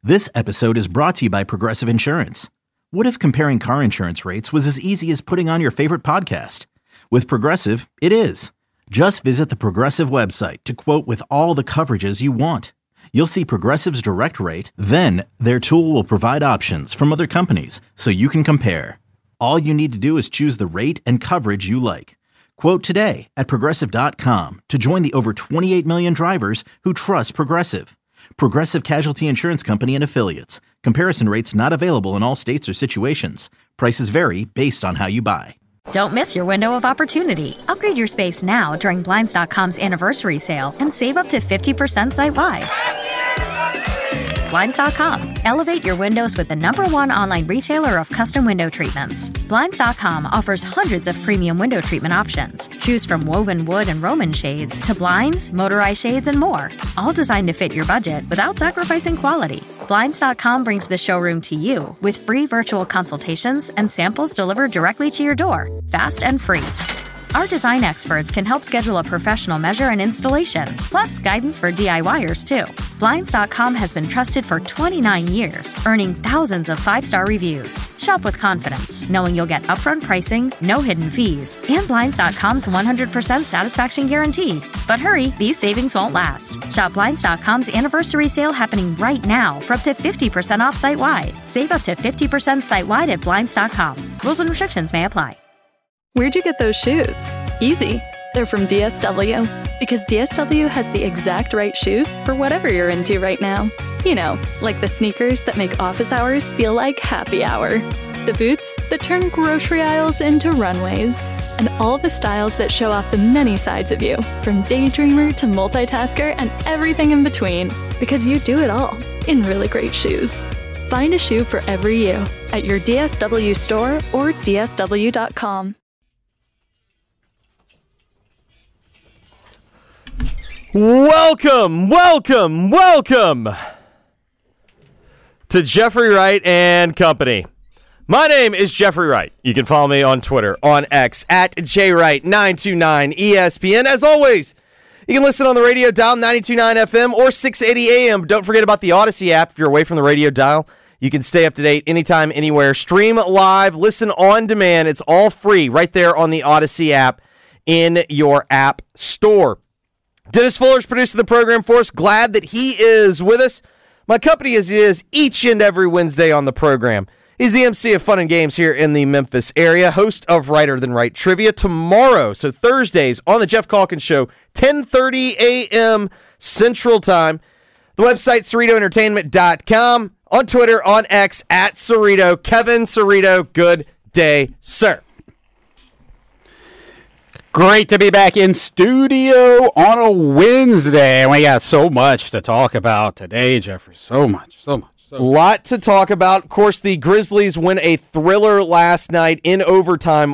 This episode is brought to you by Progressive Insurance. What if comparing car insurance rates was as easy as putting on your favorite podcast? With Progressive, it is. Just visit the Progressive website to quote with all the coverages you want. You'll see Progressive's direct rate, then their tool will provide options from other companies so you can compare. All you need to do is choose the rate and coverage you like. Quote today at Progressive.com to join the over 28 million drivers who trust Progressive. Progressive Casualty Insurance Company and Affiliates. Comparison rates not available in all states or situations. Prices vary based on how you buy. Don't miss your window of opportunity. Upgrade your space now during Blinds.com's anniversary sale and save up to 50% site-wide. Blinds.com. Elevate your windows with the #1 online retailer of custom window treatments. Blinds.com offers hundreds of premium window treatment options. Choose from woven wood and Roman shades to blinds, motorized shades, and more. All designed to fit your budget without sacrificing quality. Blinds.com brings the showroom to you with free virtual consultations and samples delivered directly to your door, fast and free. Our design experts can help schedule a professional measure and installation, plus guidance for DIYers, too. Blinds.com has been trusted for 29 years, earning thousands of 5-star reviews. Shop with confidence, knowing you'll get upfront pricing, no hidden fees, and Blinds.com's 100% satisfaction guarantee. But hurry, these savings won't last. Shop Blinds.com's anniversary sale happening right now for up to 50% off site-wide. Save up to 50% site-wide at Blinds.com. Rules and restrictions may apply. Where'd you get those shoes? Easy. They're from DSW. Because DSW has the exact right shoes for whatever you're into right now. You know, like the sneakers that make office hours feel like happy hour. The boots that turn grocery aisles into runways. And all the styles that show off the many sides of you, from daydreamer to multitasker and everything in between. Because you do it all in really great shoes. Find a shoe for every you at your DSW store or DSW.com. Welcome to Jeffrey Wright and Company. My name is Jeffrey Wright. You can follow me on Twitter, on X, at JWright929ESPN. As always, you can listen on the radio dial, 92.9 FM or 680 AM. Don't forget about the Odyssey app. If you're away from the radio dial, you can stay up to date anytime, anywhere. Stream live, listen on demand. It's all free right there on the Odyssey app in your app store. Dennis Fuller's producing the program for us. Glad that he is with us. My company is each and every Wednesday on the program. He's the MC of Fun and Games here in the Memphis area, host of Writer Than Wright Trivia. Tomorrow, so Thursdays, on the Jeff Calkins Show, 10:30 a.m. Central Time. The website, CerritoEntertainment.com. On Twitter, on X, at Cerrito. Kevin Cerrito, good day, sir. Great to be back in studio on a Wednesday. And we got so much to talk about today, Jeffrey. So much. A lot to talk about. Of course, the Grizzlies win a thriller last night in overtime,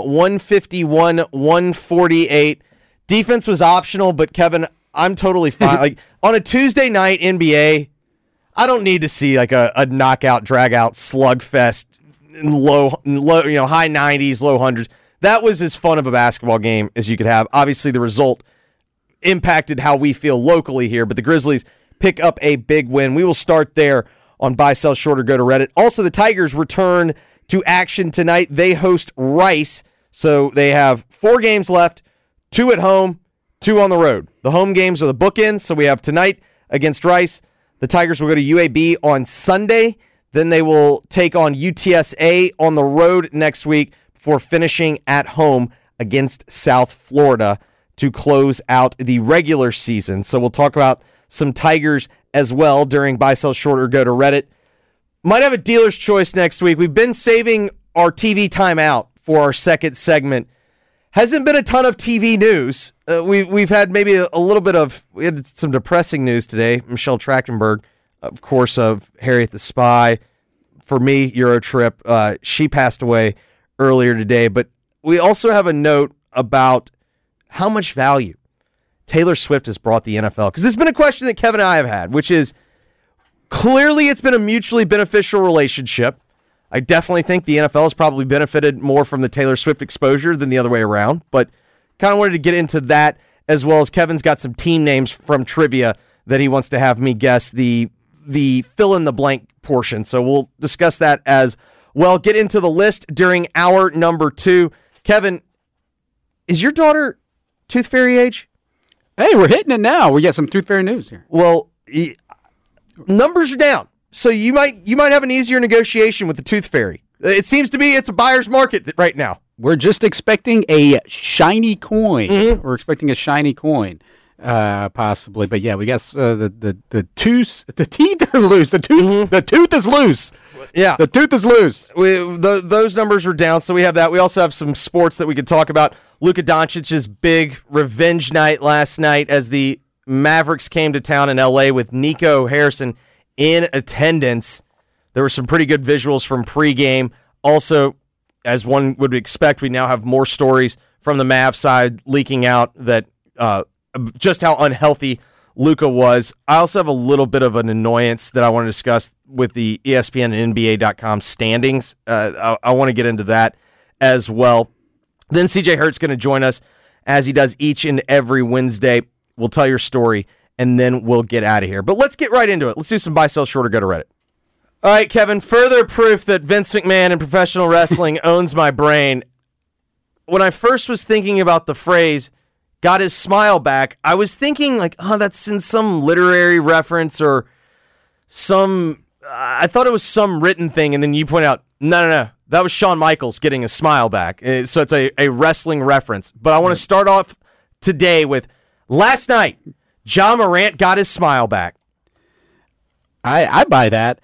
151-148. Defense was optional, but Kevin, I'm totally fine. Like on a Tuesday night NBA, I don't need to see like a knockout, drag-out slugfest in low, high 90s, low hundreds. That was as fun of a basketball game as you could have. Obviously, the result impacted how we feel locally here, but the Grizzlies pick up a big win. We will start there on Buy, Sell, Short, or Go to Reddit. Also, the Tigers return to action tonight. They host Rice, so they have 4 games left, 2 at home, 2 on the road. The home games are the bookends, so we have tonight against Rice. The Tigers will go to UAB on Sunday. Then they will take on UTSA on the road next week, for finishing at home against South Florida to close out the regular season. So we'll talk about some Tigers as well during Buy, Sell, Short, or Go to Reddit. Might have a dealer's choice next week. We've been saving our TV timeout for our second segment. Hasn't been a ton of TV news. We've had maybe a little bit of, we had some depressing news today. Michelle Trachtenberg, of course, of Harriet the Spy. For me, Eurotrip, she passed away earlier today, but we also have a note about how much value Taylor Swift has brought the NFL. Because this has been a question that Kevin and I have had, which is clearly it's been a mutually beneficial relationship. I definitely think the NFL has probably benefited more from the Taylor Swift exposure than the other way around, but kind of wanted to get into that, as well as Kevin's got some team names from trivia that he wants to have me guess the fill-in-the-blank portion. So we'll discuss that as well. Get into the list during hour number 2. Kevin, is your daughter Tooth Fairy age? Hey, we're hitting it now. We got some Tooth Fairy news here. Well, numbers are down, so you might have an easier negotiation with the Tooth Fairy. It seems to be it's a buyer's market right now. We're just expecting a shiny coin. Mm-hmm. We're expecting a shiny coin, possibly. But yeah, we guess the teeth are loose. The tooth is loose. Yeah, the tooth is loose. Those numbers are down, so we have that. We also have some sports that we could talk about. Luka Doncic's big revenge night last night as the Mavericks came to town in L.A. with Nico Harrison in attendance. There were some pretty good visuals from pregame. Also, as one would expect, we now have more stories from the Mavs side leaking out that just how unhealthy Luka was. I also have a little bit of an annoyance that I want to discuss with the ESPN and NBA.com standings. I want to get into that as well. Then CJ Hurt's going to join us as he does each and every Wednesday. We'll tell your story, and then we'll get out of here. But let's get right into it. Let's do some buy, sell, short, or go to Reddit. All right, Kevin, further proof that Vince McMahon in professional wrestling owns my brain. When I first was thinking about the phrase, got his smile back, I was thinking, like, oh, that's in some literary reference or some, I thought it was some written thing, and then you point out, no, that was Shawn Michaels getting his smile back. So it's a wrestling reference. But I want to start off today with, last night, Ja Morant got his smile back. I buy that.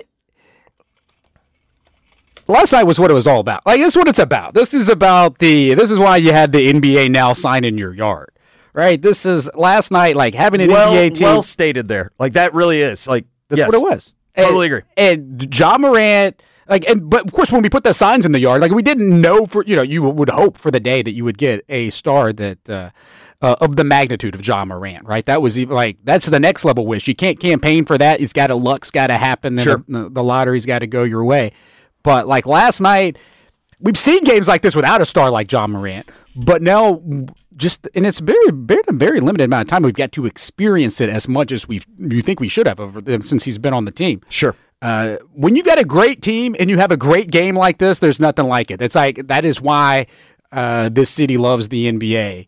Last night was what it was all about. Like, this is what it's about. This is why you had the NBA now sign in your yard, right? This is last night, like having an NBA team. Well stated there. Like, that really is. Like, that's what it was. Totally agree. And Ja Morant, but of course, when we put the signs in the yard, like, we didn't know you would hope for the day that you would get a star that, of the magnitude of Ja Morant, right? That was even that's the next level wish. You can't campaign for that. Luck's got to happen. Then sure. The lottery's got to go your way. But like last night, we've seen games like this without a star like Ja Morant. But now, and it's a very limited amount of time we've got to experience it as much as you think we should have since he's been on the team. Sure. When you've got a great team and you have a great game like this, there's nothing like it. It's like that is why this city loves the NBA.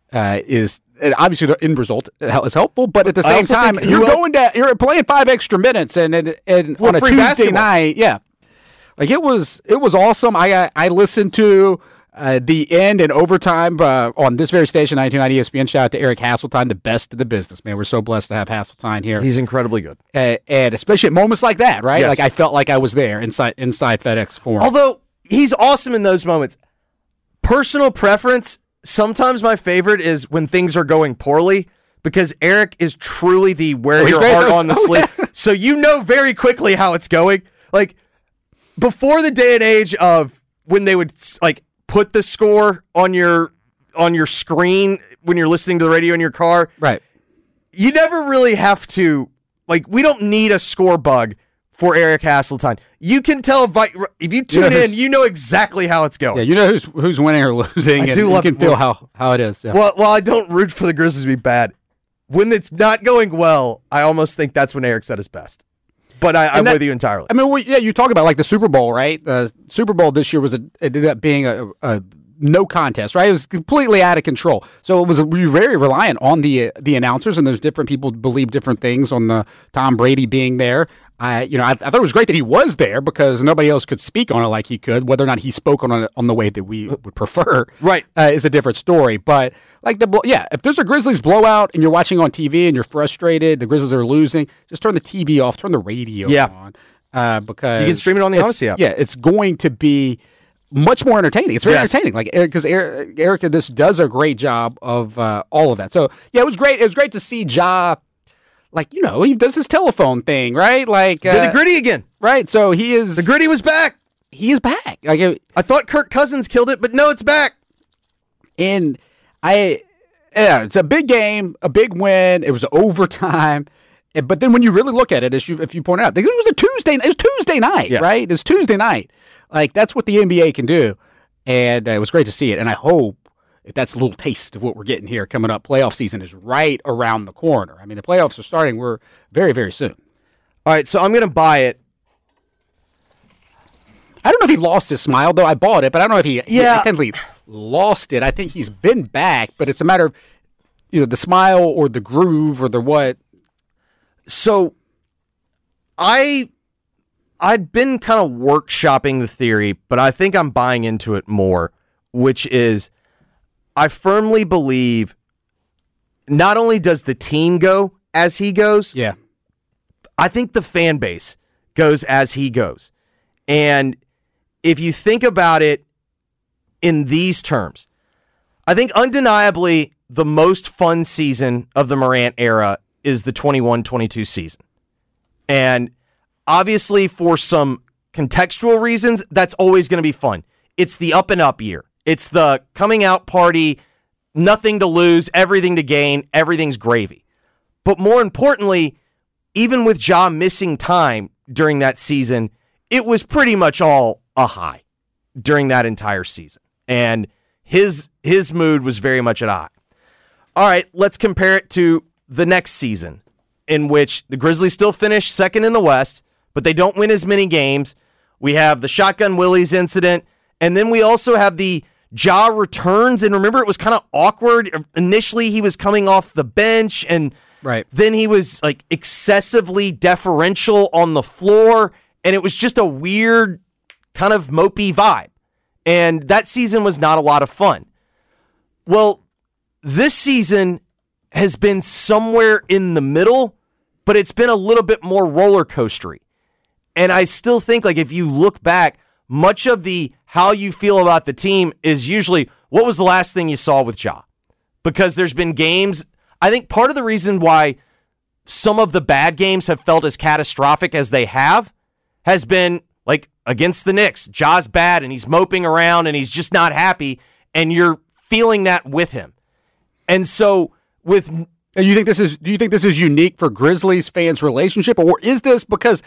And obviously the end result is helpful, but at the same time, you're playing 5 extra minutes and on a Tuesday basketball night, yeah. Like it was awesome. I listened to the end and overtime on this very station, 929 ESPN. Shout out to Eric Hasseltine, the best of the business, man. We're so blessed to have Hasseltine here. He's incredibly good, and especially at moments like that, right? Yes. Like I felt like I was there inside FedEx Forum. Although he's awesome in those moments. Personal preference. Sometimes my favorite is when things are going poorly because Eric is truly the wear your heart on the sleeve. So you know very quickly how it's going. Like before the day and age of when they would like put the score on your screen when you're listening to the radio in your car. Right. You never really have to, like, we don't need a score bug for Eric Hasseltine. You can tell if you tune in, you know exactly how it's going. Yeah, you know who's winning or losing. I do love you can feel how it is. Yeah. Well, while I don't root for the Grizzlies to be bad, when it's not going well, I almost think that's when Eric's at his best. But I'm with you entirely. I mean, you talk about like the Super Bowl, right? The Super Bowl this year it ended up being a no contest, right? It was completely out of control. So we were very reliant on the announcers, and there's different people believe different things on the Tom Brady being there. I thought it was great that he was there because nobody else could speak on it like he could. Whether or not he spoke on it on the way that we would prefer, right, is a different story. But like if there's a Grizzlies blowout and you're watching on TV and you're frustrated, the Grizzlies are losing, just turn the TV off, turn the radio on, because you can stream it on the Odyssey app. Yeah, it's going to be much more entertaining. It's very entertaining, like because Erica this does a great job of all of that. So yeah, it was great. It was great to see Ja. Like, he does his telephone thing, right? Like did the Gritty again, right? So the Gritty was back. He is back. Like I thought Kirk Cousins killed it, but no, it's back. And it's a big game, a big win. It was overtime, but then when you really look at it, if you point out, it was Tuesday night, yes. Right? It's Tuesday night. Like that's what the NBA can do, and it was great to see it. And I hope. If that's a little taste of what we're getting here coming up. Playoff season is right around the corner. I mean, the playoffs are starting. We're very, very soon. All right, so I'm going to buy it I don't know if he lost his smile, though. I bought it, but I don't know if he technically lost it. I think he's been back, but it's a matter of the smile or the groove or the what. So I'd been kind of workshopping the theory, but I think I'm buying into it more, which is I firmly believe not only does the team go as he goes, I think the fan base goes as he goes. And if you think about it in these terms, I think undeniably the most fun season of the Morant era is the 21-22 season. And obviously for some contextual reasons, that's always going to be fun. It's the up and up year. It's the coming out party, nothing to lose, everything to gain, everything's gravy. But more importantly, even with Ja missing time during that season, it was pretty much all a high during that entire season. And his mood was very much at a high. All right, let's compare it to the next season, in which the Grizzlies still finish second in the West, but they don't win as many games. We have the Shotgun Willies incident, and then we also have the Ja returns, and remember it was kind of awkward. Initially, he was coming off the bench, and then he was like excessively deferential on the floor, and it was just a weird kind of mopey vibe. And that season was not a lot of fun. Well, this season has been somewhere in the middle, but it's been a little bit more roller coastery. And I still think, like, if you look back, much of the how you feel about the team is usually what was the last thing you saw with Ja? Because there's been games. I think part of the reason why some of the bad games have felt as catastrophic as they have has been like against the Knicks. Ja's bad and he's moping around and he's just not happy, and you're feeling that with him. And so with do you think this is unique for Grizzlies fans' relationship, or is this because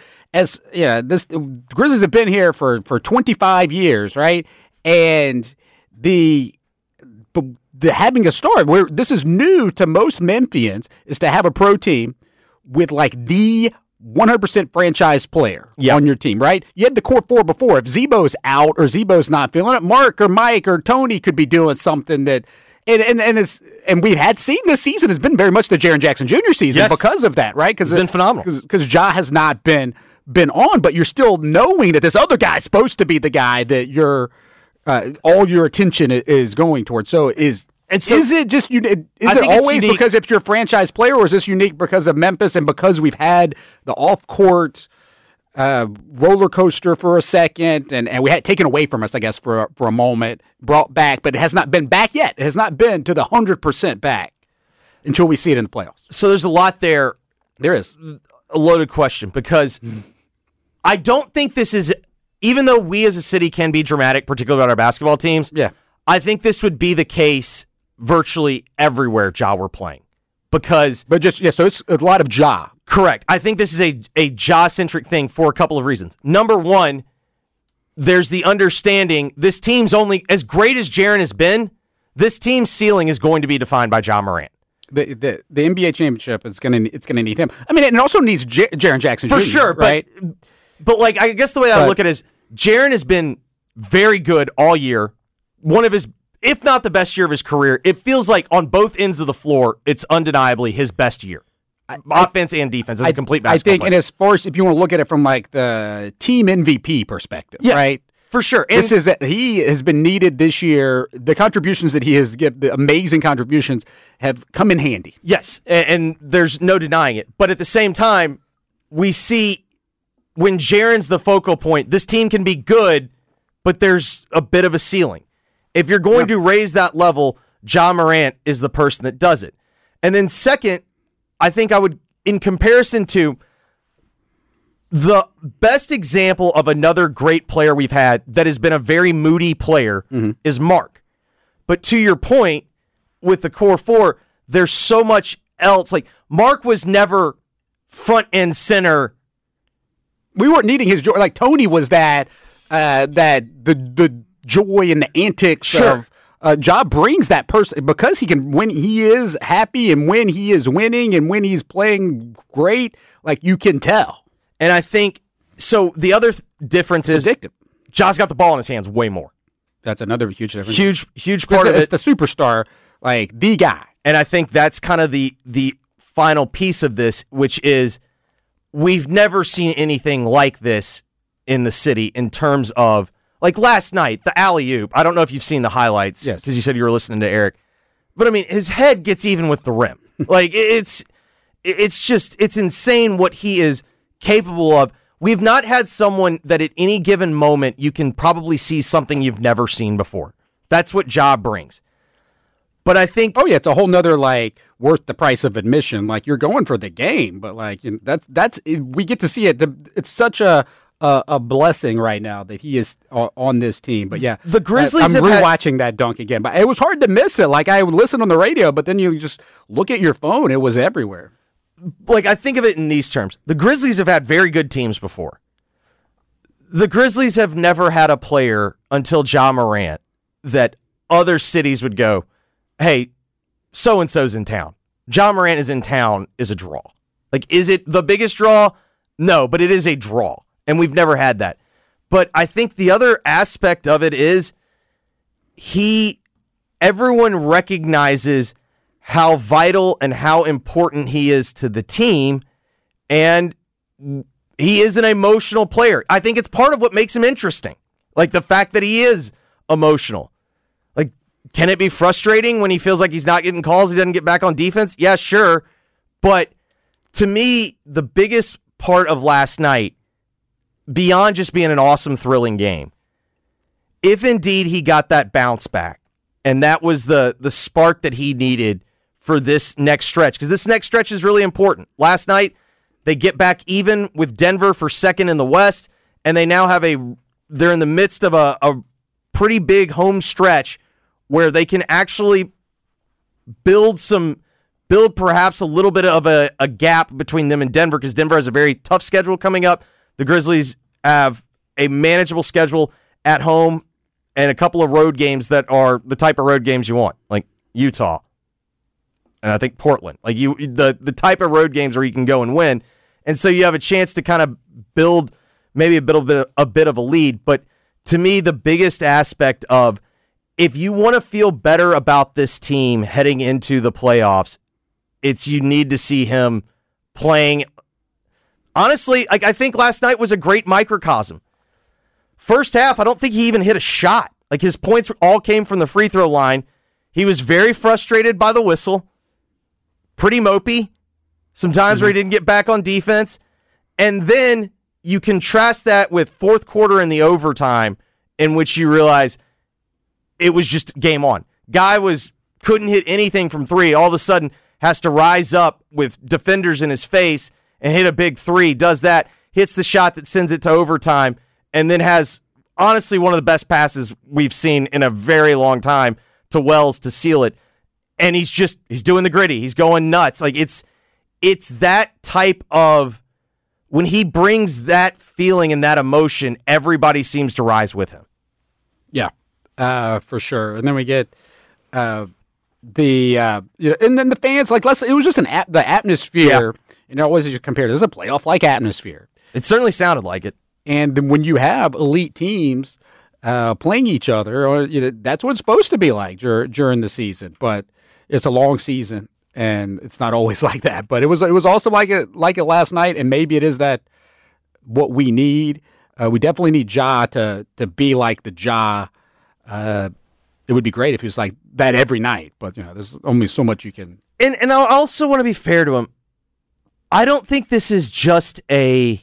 the Grizzlies have been here for 25 years, right? And the having a star where this is new to most Memphians is to have a pro team with like the 100% franchise player on your team, right? You had the core four before. If Zebo's out or Zebo's not feeling it, Mark or Mike or Tony could be doing something that. And we've seen this season has been very much the Jaren Jackson Jr. season because of that, right? Because it's been phenomenal. Because Ja has not been on, but you're still knowing that this other guy's supposed to be the guy that all your attention is going towards. So is it just is it always because it's your franchise player, or is this unique because of Memphis and because we've had the off court roller coaster for a second, and we had it taken away from us, I guess, for a moment, brought back, but it has not been back yet. It has not been to the 100% back until we see it in the playoffs. So there's a lot there. There is a loaded question, because I don't think this is, even though we as a city can be dramatic, particularly about our basketball teams, I think this would be the case virtually everywhere Ja were playing. So it's a lot of Ja. Correct. I think this is a Ja-centric thing for a couple of reasons. Number one, there's the understanding this team's only, as great as Jaren has been, this team's ceiling is going to be defined by Ja Morant. The NBA championship it's gonna need him. I mean, it also needs Jaren Jackson for Jr., sure, right? But like, I guess the way I look at it is Jaren has been very good all year. One of his, if not the best year of his career. It feels like on both ends of the floor, it's undeniably his best year. Offense and defense as a complete basketball player. And as far as if you want to look at it from like the team MVP perspective, right? For sure. And he has been needed this year. The contributions that he has given, the amazing contributions, have come in handy. Yes, and there's no denying it. But at the same time, we see when Jaren's the focal point, this team can be good, but there's a bit of a ceiling. If you're going to raise that level, Ja Morant is the person that does it. And then second, I think I would, in comparison to the best example of another great player we've had that has been a very moody player is Mark. But to your point, with the core four, there's so much else. Like, Mark was never front and center. We weren't needing his joy. Like, Tony was the joy and the antics of Ja brings that person because he can, when he is happy and when he is winning and when he's playing great, like, you can tell. And I think, so the other difference is addictive. Ja's got the ball in his hands way more. That's another huge difference. Huge part of it. It's the superstar, like the guy. And I think that's kind of the final piece of this, which is we've never seen anything like this in the city in terms of, like last night, the alley-oop. I don't know if you've seen the highlights because you said you were listening to Eric. But, I mean, his head gets even with the rim. Like, it's insane what he is capable of. We've not had someone that at any given moment you can probably see something you've never seen before. That's what Ja brings. But I think... Oh, yeah, it's a whole nother, like, worth the price of admission. Like, you're going for the game, but, like, you know, that's we get to see it. It's such a blessing right now that he is on this team. But, yeah, the Grizzlies I'm rewatching that dunk again. But it was hard to miss it. Like, I would listen on the radio, but then you just look at your phone. It was everywhere. Like, I think of it in these terms. The Grizzlies have had very good teams before. The Grizzlies have never had a player until Ja Morant that other cities would go, hey, so-and-so's in town. Ja Morant is in town is a draw. Like, is it the biggest draw? No, but it is a draw, and we've never had that. But I think the other aspect of it is everyone recognizes how vital and how important he is to the team, and he is an emotional player. I think it's part of what makes him interesting. Like, the fact that he is emotional. Like, can it be frustrating when he feels like he's not getting calls, he doesn't get back on defense? Yeah, sure. But to me, the biggest part of last night, beyond just being an awesome, thrilling game, if indeed he got that bounce back, and that was the spark that he needed for this next stretch, because this next stretch is really important. Last night, they get back even with Denver for second in the West, and they now have they're in the midst of a pretty big home stretch where they can actually build perhaps a little bit of a gap between them and Denver, because Denver has a very tough schedule coming up. The Grizzlies have a manageable schedule at home and a couple of road games that are the type of road games you want, like Utah and I think Portland. Like the type of road games where you can go and win. And so you have a chance to kind of build maybe a bit of a lead. But to me, the biggest aspect of, if you want to feel better about this team heading into the playoffs, you need to see him playing. Honestly, I think last night was a great microcosm. First half, I don't think he even hit a shot. Like, his points all came from the free throw line. He was very frustrated by the whistle. Pretty mopey. Sometimes where he didn't get back on defense. And then you contrast that with fourth quarter and the overtime, in which you realize it was just game on. Guy couldn't hit anything from three. All of a sudden has to rise up with defenders in his face and hit a big three. Does that, hits the shot that sends it to overtime, and then has honestly one of the best passes we've seen in a very long time to Wells to seal it. And he's doing the gritty. He's going nuts. Like, it's that type of, when he brings that feeling and that emotion, everybody seems to rise with him. Yeah, for sure. And then we get and then the fans, like, it was just the atmosphere. Yeah. You know, what was it compared to? This is a playoff-like atmosphere. It certainly sounded like it. And then when you have elite teams playing each other, that's what it's supposed to be like during the season. But it's a long season, and it's not always like that. But it was also like it last night, and maybe it is that what we need. We definitely need Ja to be like the Ja. It would be great if he was like that every night, but there's only so much you can. And I also want to be fair to him. I don't think this is just a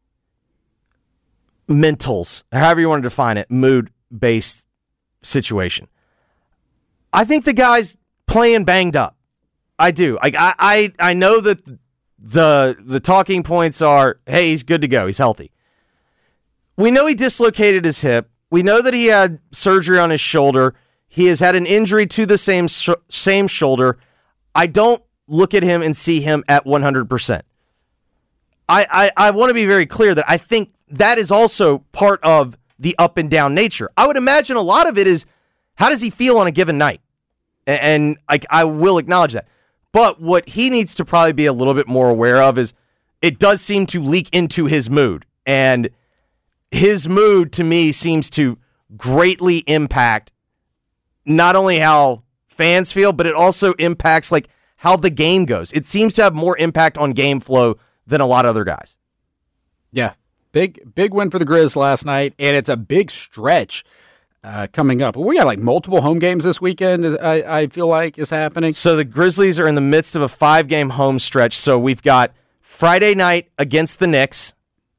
mentals, however you want to define it, mood-based situation. I think the guy's playing banged up. I do. I know that the talking points are, hey, he's good to go. He's healthy. We know he dislocated his hip. We know that he had surgery on his shoulder. He has had an injury to the same shoulder. I don't look at him and see him at 100%. I want to be very clear that I think that is also part of the up and down nature. I would imagine a lot of it is, how does he feel on a given night? And I will acknowledge that. But what he needs to probably be a little bit more aware of is, it does seem to leak into his mood. And his mood to me seems to greatly impact not only how fans feel, but it also impacts like how the game goes. It seems to have more impact on game flow than a lot of other guys. Yeah, big win for the Grizz last night, and it's a big stretch coming up. We got like multiple home games this weekend, I feel like, is happening. So the Grizzlies are in the midst of a 5-game home stretch. So we've got Friday night against the Knicks.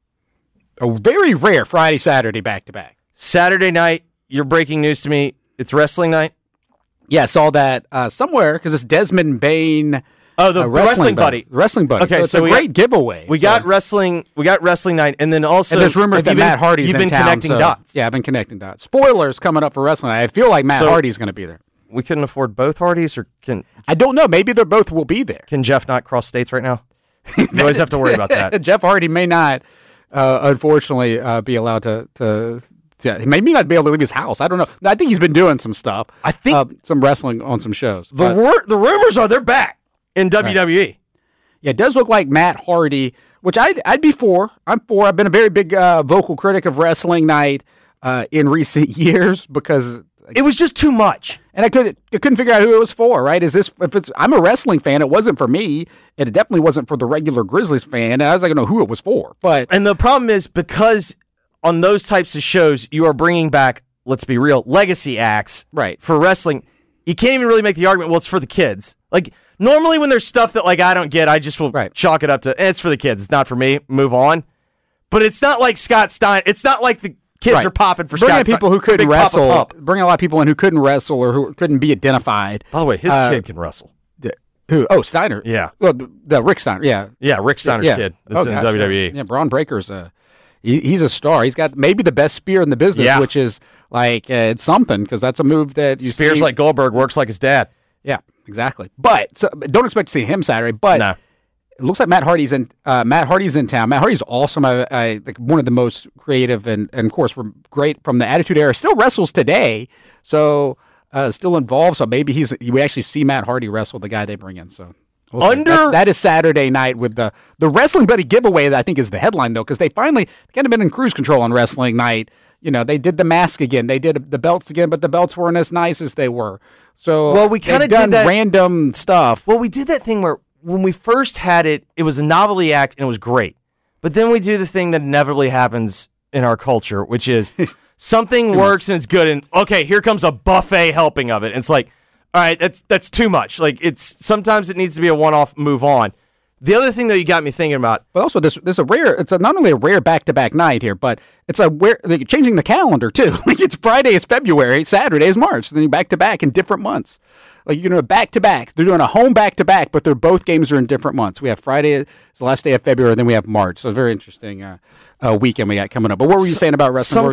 A very rare Friday, Saturday back-to-back. Saturday night, you're breaking news to me. It's wrestling night. Yeah, I saw that somewhere because it's Desmond Bain. Oh, the wrestling buddy. Wrestling buddy. Okay, so it's a great giveaway. We got wrestling night, and then also and there's rumors that Matt Hardy's you've in been town. connecting dots. Yeah, I've been connecting dots. Spoilers coming up for wrestling night. I feel like Matt Hardy's going to be there. We couldn't afford both Hardys, or I don't know. Maybe they both will be there. Can Jeff not cross states right now? You always have to worry about that. Jeff Hardy may not, unfortunately, be allowed to. He may not be able to leave his house. I don't know. I think he's been doing some stuff. I think some wrestling on some shows. The rumors are they're back in WWE. Right. Yeah, it does look like Matt Hardy, which I'd be for. I'm for. I've been a very big vocal critic of Wrestling Night in recent years because it was just too much, and I couldn't figure out who it was for. Right? I'm a wrestling fan. It wasn't for me, and it definitely wasn't for the regular Grizzlies fan. And I was like, I don't know who it was for. And the problem is because on those types of shows, you are bringing back, let's be real, legacy acts. Right. For wrestling, you can't even really make the argument, well, it's for the kids. Like, normally when there's stuff that, like, I don't get, I just will chalk it up to, it's for the kids. It's not for me. Move on. But it's not like Scott Stein. It's not like the kids are popping for Scott Stein. Bringing people who couldn't wrestle. Bringing a lot of people in who couldn't wrestle or who couldn't be identified. By the way, his kid can wrestle. Who? Oh, Steiner. Yeah. Well, the Rick Steiner. Yeah. Yeah, Rick Steiner's kid. That's in WWE. Yeah, Braun Breaker's he's a star. He's got maybe the best spear in the business, which is like it's something because that's a move that you spears like Goldberg, works like his dad. Yeah, exactly. But don't expect to see him Saturday. But it looks like Matt Hardy's in town. Matt Hardy's awesome. Like one of the most creative and of course great from the Attitude Era. Still wrestles today, so still involved. So maybe we actually see Matt Hardy wrestle the guy they bring in. So. That is Saturday night with the Wrestling Buddy giveaway that I think is the headline, though, because they kind of been in cruise control on Wrestling Night. You know, they did the mask again. They did the belts again, but the belts weren't as nice as they were. So we kind of did that random stuff. Well, we did that thing where when we first had it, it was a novelty act and it was great. But then we do the thing that inevitably happens in our culture, which is something works and it's good, and okay, here comes a buffet helping of it. And it's like, all right, that's too much. Like sometimes it needs to be a one-off, move on. The other thing that you got me thinking about, but also there's a rare. It's not only a rare back-to-back night here, but it's they're changing the calendar too. Like it's Friday is February, Saturday is March, then back-to-back in different months. Like you're doing a back-to-back. They're doing a home back-to-back, but they're both games are in different months. We have Friday is the last day of February, then we have March. So it's a very interesting weekend we got coming up. But what were you saying about wrestling?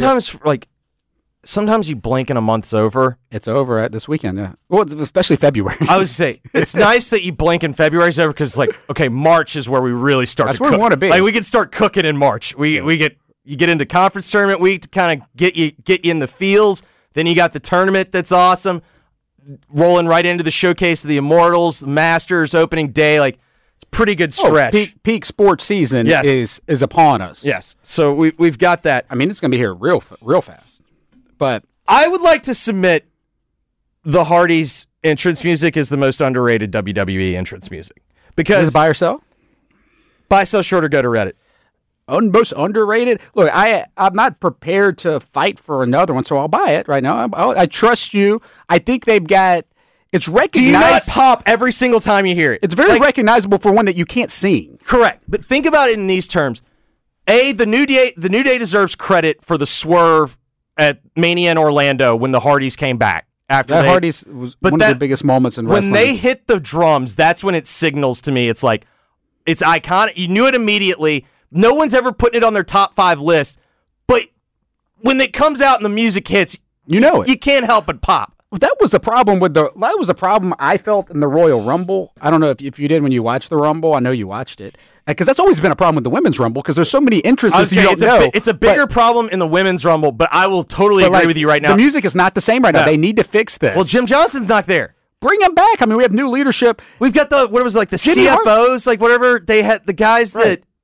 Sometimes you blink and a month's over. It's over at this weekend, yeah. Well, especially February. I was going to say, it's nice that you blink and February's over because, like, okay, March is where we really start to cook. That's where we want to be. Like, we can start cooking in March. You get into conference tournament week to kind of get you in the feels. Then you got the tournament that's awesome. Rolling right into the showcase of the Immortals, the Masters, opening day. Like, it's a pretty good stretch. Peak sports season is upon us. Yes. So we've got that. I mean, it's going to be here real fast. But I would like to submit the Hardys' entrance music is the most underrated WWE entrance music. Because is it buy or sell? Buy, sell, short, or go to Reddit. Most underrated? Look, I'm not prepared to fight for another one, so I'll buy it right now. I trust you. I think they've got it's recognized. Do you not pop every single time you hear it? It's very recognizable for one that you can't sing. Correct. But think about it in these terms. The New Day deserves credit for the swerve at Mania in Orlando when the Hardys came back. Hardys was one of the biggest moments in wrestling. When they hit the drums, that's when it signals to me. It's like, it's iconic. You knew it immediately. No one's ever putting it on their top 5 list. But when it comes out and the music hits, you know it. You can't help but pop. Well, that was the problem I felt in the Royal Rumble. I don't know if you did when you watched the Rumble. I know you watched it. Because that's always been a problem with the Women's Rumble because there's so many entrances you don't know. It's a bigger problem in the Women's Rumble, but I will totally agree with you right now. The music is not the same right now. They need to fix this. Well, Jim Johnson's not there. Bring him back. I mean, we have new leadership. We've got the CFOs, like whatever they had, the guys that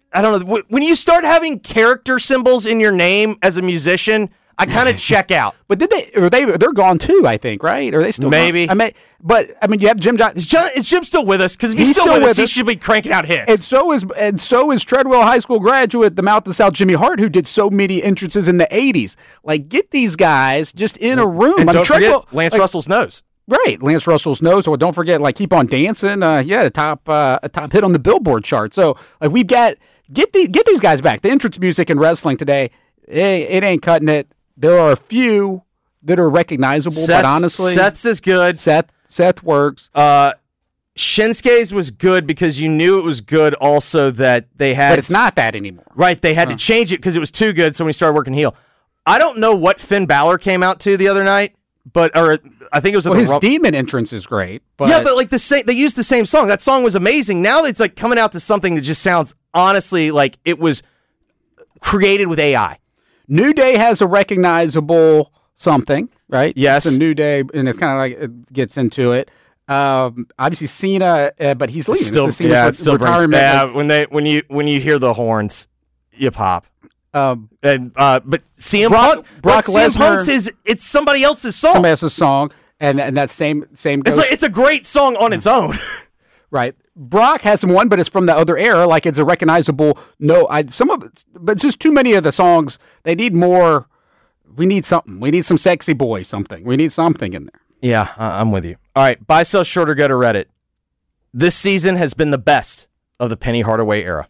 I don't know. When you start having character symbols in your name as a musician, I kind of check out. But they're gone too, I think, right? Are they still maybe? Gone? I mean, you have Jim Johnson. Is Jim still with us? Because if he's still with us, he should be cranking out hits. And so is Treadwell High School graduate, the Mouth of the South, Jimmy Hart, who did so many entrances in the 80s. Like, get these guys just in a room. And don't forget Lance Russell's Nose. Right, Lance Russell's Nose. Or don't forget, like, Keep on Dancing. A top hit on the Billboard chart. So, like, we've got get these guys back. The entrance music in wrestling today, it ain't cutting it. There are a few that are recognizable, but honestly, Seth's is good. Seth works. Shinsuke's was good because you knew it was good. Also, that they had, but it's not that anymore. Right? They had to change it because it was too good. So when we started working heel, I don't know what Finn Balor came out to the other night, or I think it was his demon entrance is great. But yeah, but like they used the same song. That song was amazing. Now it's like coming out to something that just sounds honestly like it was created with AI. New Day has a recognizable something, right? Yes. It's a New Day, and it's kind of like it gets into it. Obviously Cena, but he's leaving. It still retirement. When you hear the horns, you pop. But CM Punk, Brock Lesnar, CM Punk's it's somebody else's song. Somebody else's song, and that same goes. It's a great song on its own. Right. Brock has one, but it's from the other era. Like, it's a recognizable. But it's just too many of the songs. They need more. We need something. We need some sexy boy something. We need something in there. Yeah, I'm with you. All right, buy, sell, short, or go to Reddit. This season has been the best of the Penny Hardaway era.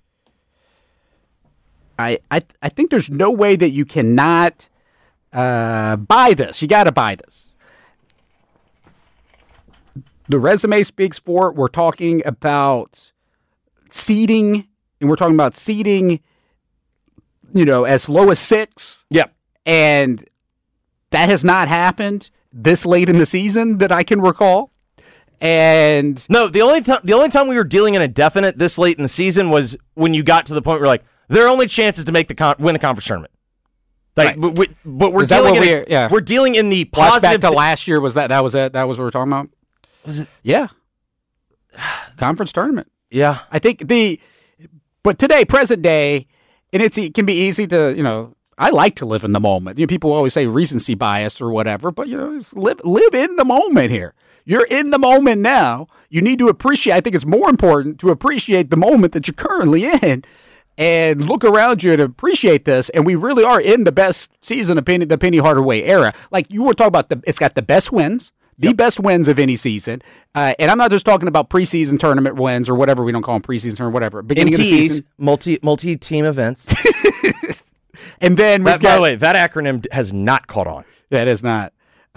I think there's no way that you cannot buy this. You got to buy this. The resume speaks for it. We're talking about seeding, and we're talking about seeding, as low as 6. Yep. And that has not happened this late in the season that I can recall. And no, the only time we were dealing in a definite this late in the season was when you got to the point where like their only chances to make win the conference tournament. Like, right. but we're dealing in the positive. Back to last year was that was it? That was what we're talking about. Was it? Yeah. Conference tournament. Yeah. I think but today, present day, and it can be easy to, I like to live in the moment. People always say recency bias or whatever, but, live in the moment here. You're in the moment now. You need to appreciate, I think it's more important to appreciate the moment that you're currently in and look around you and appreciate this. And we really are in the best season of the Penny Hardaway era. Like you were talking about, it's got the best wins. The best wins of any season. And I'm not just talking about preseason tournament wins or whatever we don't call them, preseason tournament, whatever. Beginning MTEs, of the season. Multi-team events. And then by the way, that acronym has not caught on. That is not.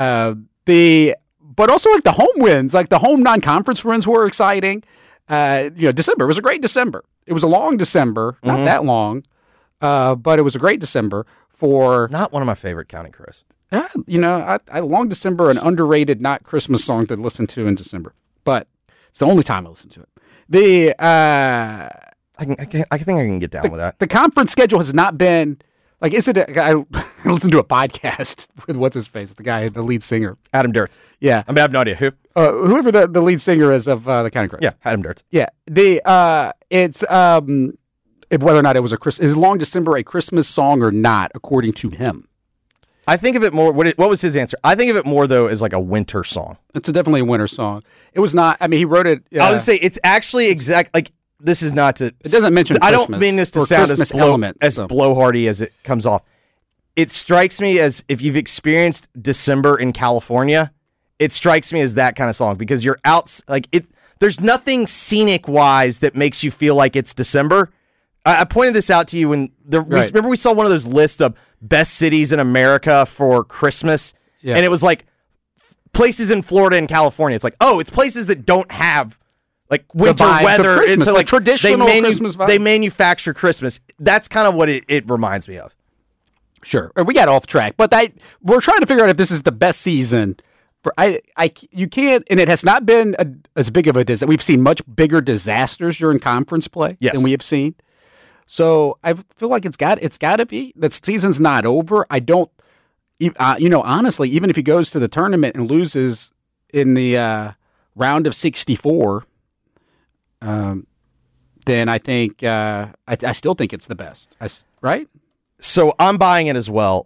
But also like the home wins, like the home non-conference wins were exciting. December was a great December. It was a long December, not that long, but it was a great December for. Not one of my favorite, counting Chris. I Long December, an underrated, not Christmas song to listen to in December, but it's the only time I listen to it. I think I can get down with that. The conference schedule has not been like. I listened to a podcast with what's his face, the lead singer, Adam Duritz. Yeah, I have no idea who. Whoever the lead singer is of the Counting Crows. Yeah, Adam Duritz. Yeah, it's whether or not it was is Long December a Christmas song or not, according to him. I think of it more. What was his answer? I think of it more though as like a winter song. It's definitely a winter song. It was not. I mean, he wrote it. I would say it's actually exact. Like this is not to. It doesn't mention. I Christmas don't mean this to sound as blowhardy as it comes off. It strikes me as if you've experienced December in California. It strikes me as that kind of song because you're out. Like it. There's nothing scenic wise that makes you feel like it's December. I pointed this out to you when remember we saw one of those lists of best cities in America for Christmas, and it was like places in Florida and California. It's like, it's places that don't have like winter weather. It's like traditional Christmas vibe. They manufacture Christmas. That's kind of what it reminds me of. Sure, we got off track, but we're trying to figure out if this is the best season. You can't, and it has not been as big of a disaster. We've seen much bigger disasters during conference play than we have seen. So I feel like it's got to be that season's not over. I don't, honestly, even if he goes to the tournament and loses in the round of 64, then I think I still think it's the best. Right? So I'm buying it as well.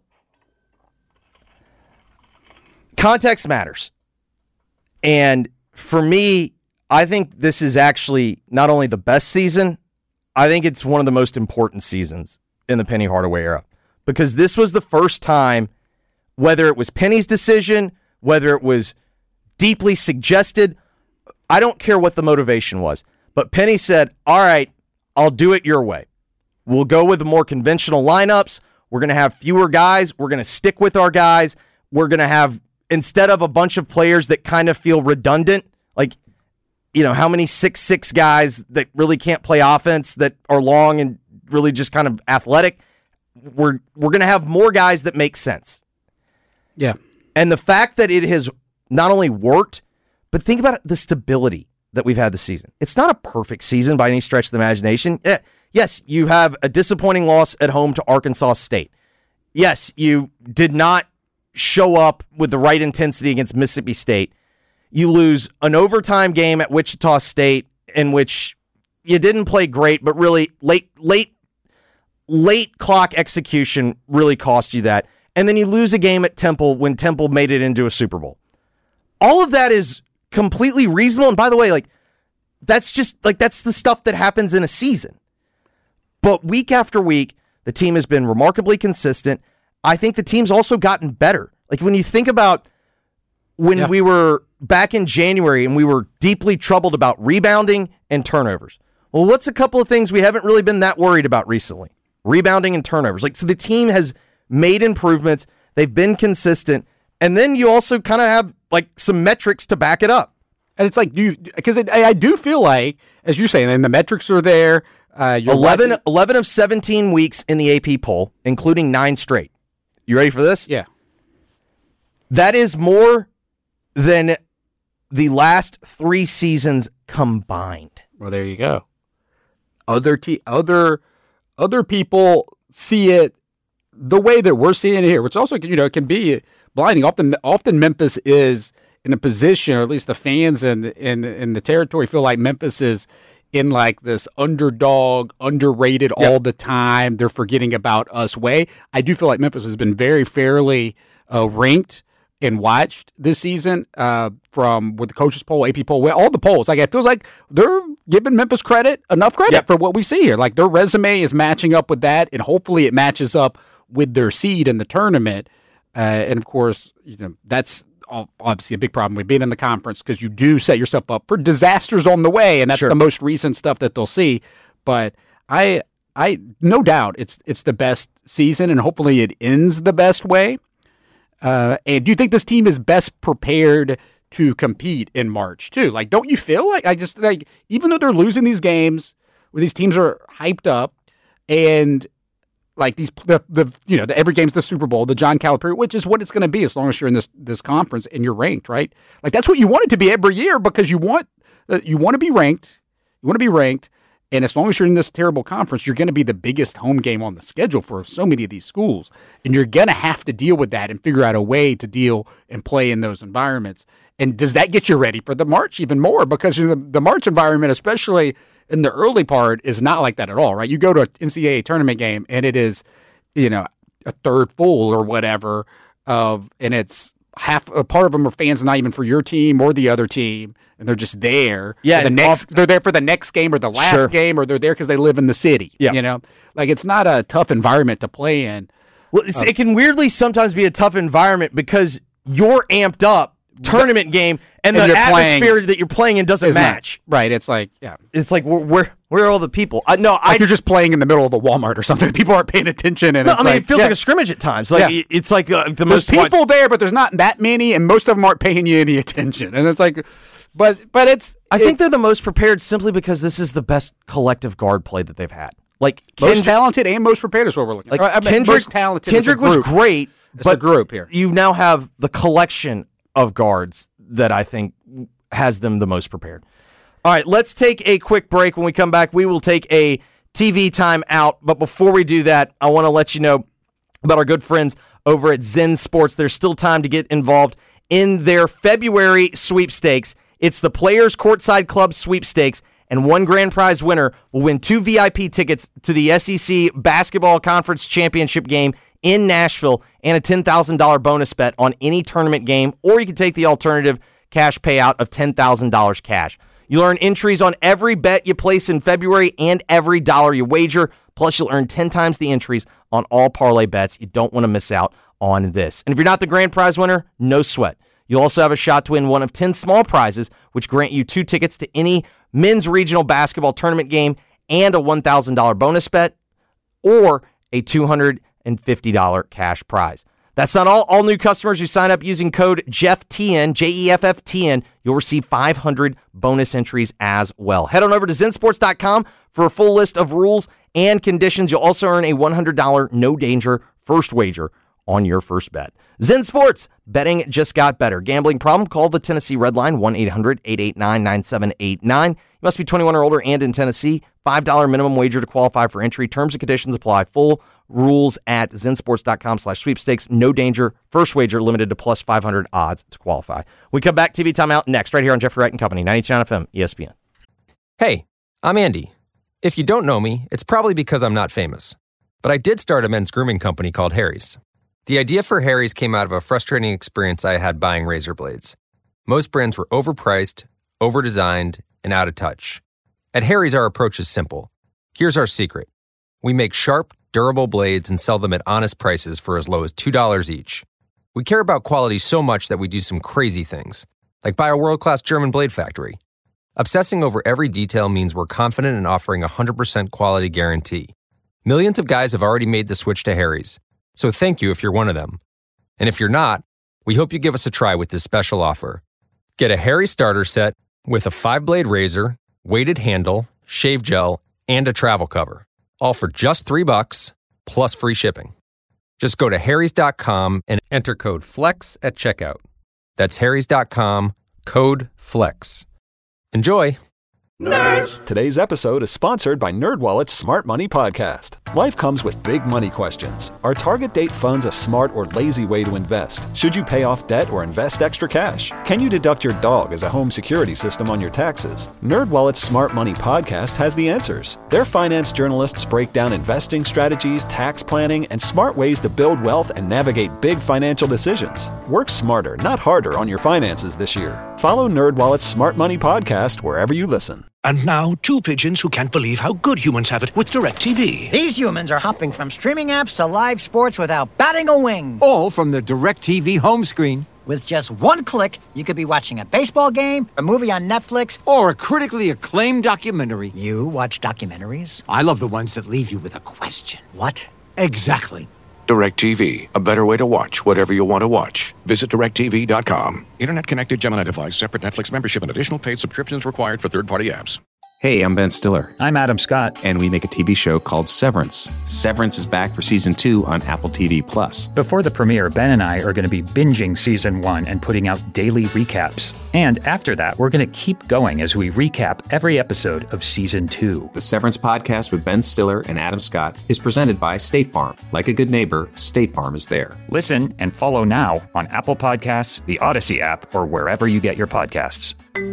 Context matters. And for me, I think this is actually not only the best season, I think it's one of the most important seasons in the Penny Hardaway era. Because this was the first time, whether it was Penny's decision, whether it was deeply suggested, I don't care what the motivation was. But Penny said, all right, I'll do it your way. We'll go with the more conventional lineups. We're going to have fewer guys. We're going to stick with our guys. We're going to have, instead of a bunch of players that kind of feel redundant, like, you know, how many 6'6" guys that really can't play offense that are long and really just kind of athletic, we're going to have more guys that make sense. Yeah. And the fact that it has not only worked, but think about the stability that we've had this season. It's not a perfect season by any stretch of the imagination. Yes, you have a disappointing loss at home to Arkansas State. Yes, you did not show up with the right intensity against Mississippi State. You lose an overtime game at Wichita State in which you didn't play great, but really late clock execution really cost you that. And then you lose a game at Temple when Temple made it into a Super Bowl. All of that is completely reasonable. And by the way, that's the stuff that happens in a season. But week after week, the team has been remarkably consistent. I think the team's also gotten better. Like when you think about when we were back in January and we were deeply troubled about rebounding and turnovers. Well, what's a couple of things we haven't really been that worried about recently? Rebounding and turnovers. So the team has made improvements. They've been consistent. And then you also kind of have some metrics to back it up. And it's because I do feel like, as you say, and the metrics are there. 11 of 17 weeks in the AP poll, including 9 straight. You ready for this? Yeah. That is more than the last 3 seasons combined. Well, there you go. Other people see it the way that we're seeing it here, which also can be blinding. Often Memphis is in a position, or at least the fans in the territory feel like Memphis is in this underdog, underrated all the time. They're forgetting about us way. I do feel like Memphis has been very fairly ranked and watched this season from with the coaches poll, AP poll, all the polls. It feels like they're giving Memphis enough credit for what we see here. Their resume is matching up with that, and hopefully it matches up with their seed in the tournament. And of course, that's obviously a big problem with being in the conference because you do set yourself up for disasters on the way, and that's the most recent stuff that they'll see. But I no doubt it's the best season, and hopefully it ends the best way. And do you think this team is best prepared to compete in March too? Don't you feel even though they're losing these games, where these teams are hyped up, and every game's the Super Bowl, the John Calipari, which is what it's going to be as long as you're in this conference and you're ranked, right? That's what you want it to be every year because you want to be ranked. You want to be ranked, and as long as you're in this terrible conference, you're going to be the biggest home game on the schedule for so many of these schools, and you're going to have to deal with that and figure out a way to deal and play in those environments. And does that get you ready for the March even more? Because the March environment, especially in the early part, is not like that at all, right? You go to an NCAA tournament game, and it is, a third full or whatever, and it's half a part of them are fans not even for your team or the other team, and they're just there. Yeah, they're there for the next game or the last game, or they're there because they live in the city. Yeah. It's not a tough environment to play in. Well, it can weirdly sometimes be a tough environment because you're amped up. Tournament game and the atmosphere that you're playing in doesn't match. Right. It's it's where are all the people? You're just playing in the middle of the Walmart or something. People aren't paying attention, and it feels like a scrimmage at times. It's the there's most people there, but there's not that many, and most of them aren't paying you any attention. And it's but it's. I think they're the most prepared simply because this is the best collective guard play that they've had. Most talented and most prepared is what we're looking at. Most talented. Kendrick was great, but the group here. You now have the collection of guards that I think has them the most prepared. All right, let's take a quick break. When we come back, we will take a TV time out. But before we do that, I want to let you know about our good friends over at Zen Sports. There's still time to get involved in their February sweepstakes. It's the Players Courtside Club sweepstakes, and one grand prize winner will win 2 VIP tickets to the SEC Basketball Conference Championship game in Nashville and a $10,000 bonus bet on any tournament game, or you can take the alternative cash payout of $10,000 cash. You'll earn entries on every bet you place in February and every dollar you wager. Plus, you'll earn 10 times the entries on all parlay bets. You don't want to miss out on this. And if you're not the grand prize winner, no sweat. You'll also have a shot to win one of 10 small prizes, which grant you 2 tickets to any men's regional basketball tournament game and a $1,000 bonus bet or a $250 cash prize. That's not all. All new customers who sign up using code JEFFTN, JEFFTN, you'll receive 500 bonus entries as well. Head on over to ZenSports.com for a full list of rules and conditions. You'll also earn a $100 no-danger first wager on your first bet. Zen Sports, betting just got better. Gambling problem? Call the Tennessee Red Line, 1-800-889-9789. You must be 21 or older and in Tennessee. $5 minimum wager to qualify for entry. Terms and conditions apply. Full rules at zensports.com/sweepstakes. No danger. First wager limited to plus 500 odds to qualify. We come back. TV Timeout next, right here on Jeffrey Wright and Company, 92.9 FM, ESPN. Hey, I'm Andy. If you don't know me, it's probably because I'm not famous. But I did start a men's grooming company called Harry's. The idea for Harry's came out of a frustrating experience I had buying razor blades. Most brands were overpriced, overdesigned, and out of touch. At Harry's, our approach is simple. Here's our secret. We make sharp, durable blades and sell them at honest prices for as low as $2 each. We care about quality so much that we do some crazy things, like buy a world-class German blade factory. Obsessing over every detail means we're confident in offering a 100% quality guarantee. Millions of guys have already made the switch to Harry's, so thank you if you're one of them. And if you're not, we hope you give us a try with this special offer. Get a Harry's starter set with a 5-blade razor, weighted handle, shave gel, and a travel cover. All for just $3 plus free shipping. Just go to harrys.com and enter code FLEX at checkout. That's harrys.com, code FLEX. Enjoy! Nerds! Today's episode is sponsored by NerdWallet's Smart Money Podcast. Life comes with big money questions. Are target date funds a smart or lazy way to invest? Should you pay off debt or invest extra cash? Can you deduct your dog as a home security system on your taxes? NerdWallet's Smart Money Podcast has the answers. Their finance journalists break down investing strategies, tax planning, and smart ways to build wealth and navigate big financial decisions. Work smarter, not harder on your finances this year. Follow NerdWallet's Smart Money Podcast wherever you listen. And now, 2 pigeons who can't believe how good humans have it with DirecTV. These humans are hopping from streaming apps to live sports without batting a wing. All from the DirecTV home screen. With just one click, you could be watching a baseball game, a movie on Netflix, or a critically acclaimed documentary. You watch documentaries? I love the ones that leave you with a question. What? Exactly. DirecTV, a better way to watch whatever you want to watch. Visit DirecTV.com. Internet-connected Gemini device, separate Netflix membership, and additional paid subscriptions required for third-party apps. Hey, I'm Ben Stiller. I'm Adam Scott. And we make a TV show called Severance. Severance is back for Season 2 on Apple TV+. Before the premiere, Ben and I are going to be binging Season 1 and putting out daily recaps. And after that, we're going to keep going as we recap every episode of Season 2. The Severance podcast with Ben Stiller and Adam Scott is presented by State Farm. Like a good neighbor, State Farm is there. Listen and follow now on Apple Podcasts, the Odyssey app, or wherever you get your podcasts.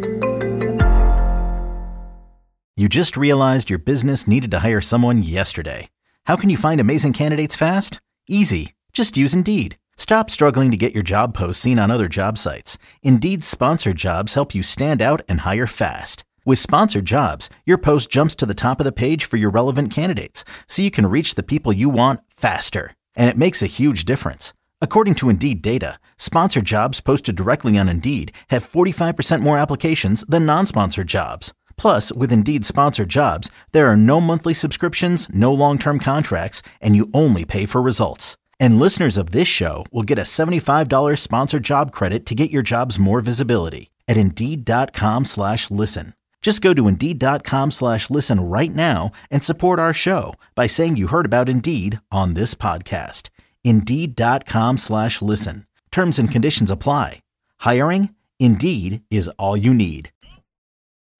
You just realized your business needed to hire someone yesterday. How can you find amazing candidates fast? Easy. Just use Indeed. Stop struggling to get your job posts seen on other job sites. Indeed's sponsored jobs help you stand out and hire fast. With sponsored jobs, your post jumps to the top of the page for your relevant candidates, so you can reach the people you want faster. And it makes a huge difference. According to Indeed data, sponsored jobs posted directly on Indeed have 45% more applications than non-sponsored jobs. Plus, with Indeed sponsored jobs, there are no monthly subscriptions, no long-term contracts, and you only pay for results. And listeners of this show will get a $75 sponsored job credit to get your jobs more visibility at Indeed.com/listen. Just go to Indeed.com/listen right now and support our show by saying you heard about Indeed on this podcast. Indeed.com/listen. Terms and conditions apply. Hiring? Indeed is all you need.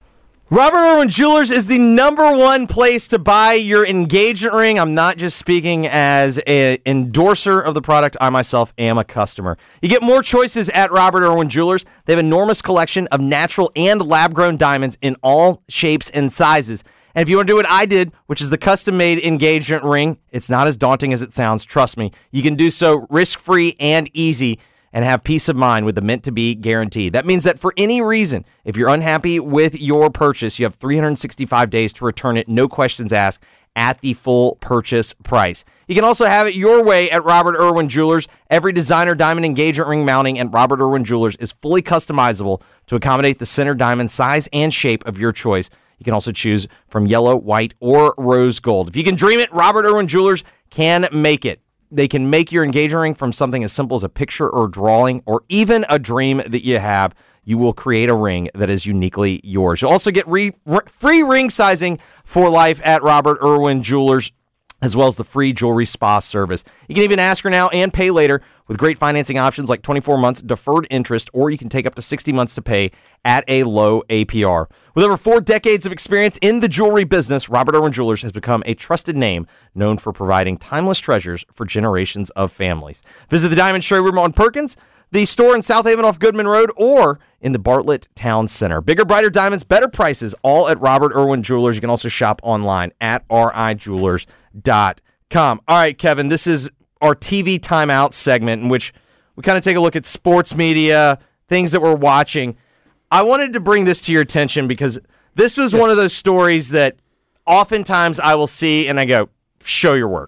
Robert Irwin Jewelers is the #1 place to buy your engagement ring. I'm not just speaking as an endorser of the product. I myself am a customer. You get more choices at Robert Irwin Jewelers. They have an enormous collection of natural and lab-grown diamonds in all shapes and sizes. And if you want to do what I did, which is the custom-made engagement ring, it's not as daunting as it sounds. Trust me. You can do so risk-free and easy and have peace of mind with the meant-to-be guarantee. That means that for any reason, if you're unhappy with your purchase, you have 365 days to return it, no questions asked, at the full purchase price. You can also have it your way at Robert Irwin Jewelers. Every designer diamond engagement ring mounting at Robert Irwin Jewelers is fully customizable to accommodate the center diamond size and shape of your choice. You can also choose from yellow, white, or rose gold. If you can dream it, Robert Irwin Jewelers can make it. They can make your engagement ring from something as simple as a picture or drawing or even a dream that you have. You will create a ring that is uniquely yours. You'll also get free ring sizing for life at Robert Irwin Jewelers, as well as the free jewelry spa service. You can even ask her now and pay later with great financing options like 24 months deferred interest, or you can take up to 60 months to pay at a low APR. With over 4 decades of experience in the jewelry business, Robert Irwin Jewelers has become a trusted name known for providing timeless treasures for generations of families. Visit the Diamond Showroom on Perkins, the store in South Haven off Goodman Road, or in the Bartlett Town Center. Bigger, brighter diamonds, better prices, all at Robert Irwin Jewelers. You can also shop online at rijewelers.com. All right, Kevin, this is our TV timeout segment in which we kind of take a look at sports media, things that we're watching. I wanted to bring this to your attention because this was one of those stories that oftentimes I will see and I go, show your work.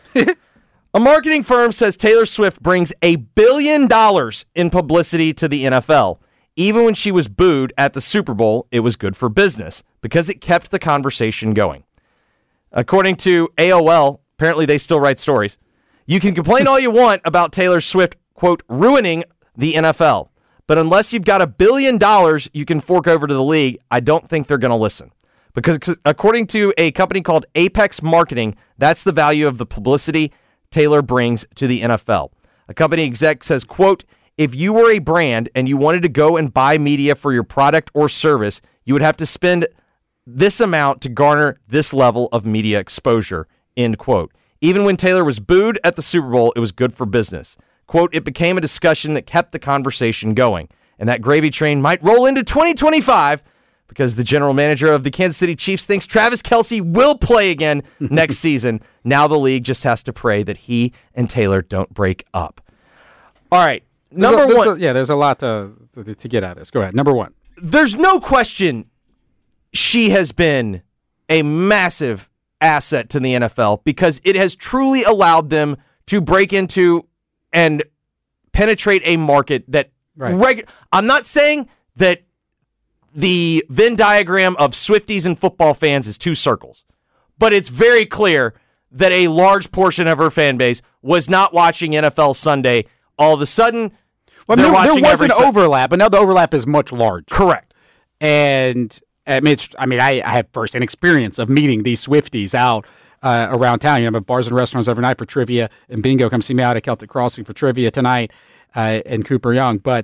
A marketing firm says Taylor Swift brings $1 billion in publicity to the NFL. Even when she was booed at the Super Bowl, it was good for business because it kept the conversation going. According to AOL, apparently they still write stories. You can complain all you want about Taylor Swift, quote, ruining the NFL. But unless you've got $1 billion you can fork over to the league, I don't think they're going to listen. Because according to a company called Apex Marketing, that's the value of the publicity Taylor brings to the NFL. A company exec says, quote, if you were a brand and you wanted to go and buy media for your product or service, you would have to spend this amount to garner this level of media exposure, end quote. Even when Taylor was booed at the Super Bowl, it was good for business. Quote, it became a discussion that kept the conversation going. And that gravy train might roll into 2025 because the general manager of the Kansas City Chiefs thinks Travis Kelce will play again next season. Now the league just has to pray that he and Taylor don't break up. All right, number one. There's a lot to get out of this. Go ahead. Number one. There's no question she has been a massive asset to the NFL because it has truly allowed them to break into and penetrate a market that I'm not saying that the Venn diagram of Swifties and football fans is 2 circles, but it's very clear that a large portion of her fan base was not watching NFL Sunday. All of a sudden, there was an overlap, but now the overlap is much larger. Correct. And I have firsthand experience of meeting these Swifties out around town. I'm at bars and restaurants every night for trivia and bingo. Come see me out at Celtic Crossing for trivia tonight and Cooper Young. But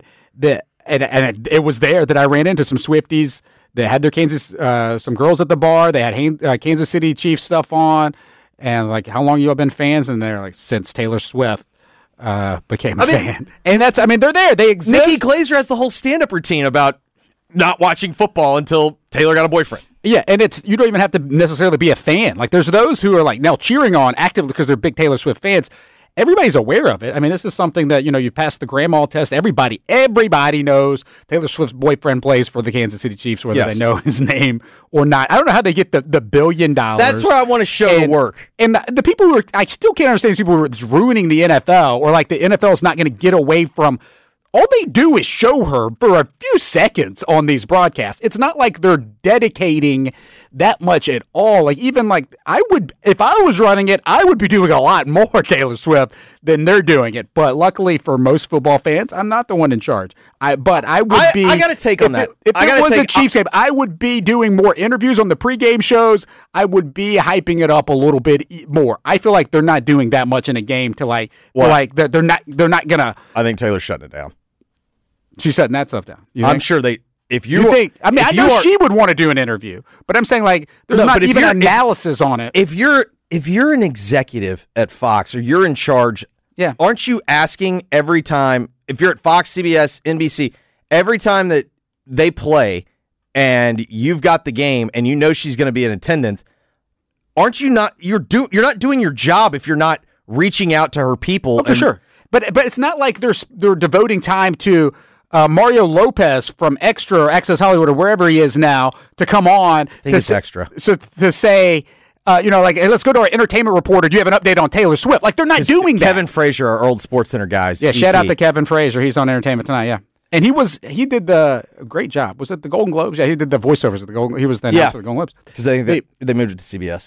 it was there that I ran into some Swifties that had their some girls at the bar. They had Kansas City Chiefs stuff on, and like, how long you all been fans? And they're like, since Taylor Swift became a fan. And they're there. They exist. Nikki Glaser has the whole stand-up routine about not watching football until Taylor got a boyfriend. Yeah, and you don't even have to necessarily be a fan. Like, there's those who are like now cheering on actively because they're big Taylor Swift fans. Everybody's aware of it. I mean, this is something that, you passed the grandma test. Everybody knows Taylor Swift's boyfriend plays for the Kansas City Chiefs, whether they know his name or not. I don't know how they get the $1 billion. That's where I want to show the work. And the people who I still can't understand these people who are ruining the NFL, or like the NFL is not going to get away from. All they do is show her for a few seconds on these broadcasts. It's not like they're dedicating that much at all. Like, even like if I was running it, I would be doing a lot more Taylor Swift than they're doing it. But luckily for most football fans, I'm not the one in charge. I got to take on that. If it was a Chiefs game, I would be doing more interviews on the pregame shows. I would be hyping it up a little bit more. I feel like they're not doing that much in a game to they're not gonna. I think Taylor's shutting it down. She's shutting that stuff down. I'm sure if you think, I mean, I know she would want to do an interview, but I'm saying like there's not even analysis on it. If you're an executive at Fox or you're in charge, aren't you asking every time, if you're at Fox, CBS, NBC, every time that they play and you've got the game and you know she's going to be in attendance, aren't you not, you're not doing your job if you're not reaching out to her people. Oh, for sure. But it's not like they're devoting time to Mario Lopez from Extra or Access Hollywood or wherever he is now to come on. I think it's Extra. So to say, like, hey, let's go to our entertainment reporter. Do you have an update on Taylor Swift? Like, they're not doing that. Kevin Frazier, our old SportsCenter guys. Yeah, shout out to Kevin Frazier. He's on Entertainment Tonight, yeah. And he did the great job. Was it the Golden Globes? Yeah, he did the voiceovers of the Golden. He was the announcer of the Golden Globes because they moved it to CBS.